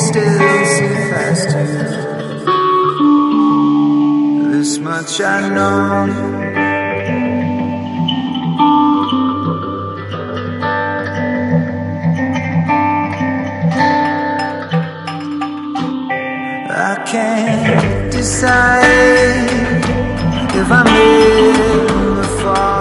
still see past you. This much I know. I can't decide if I'm in the fall.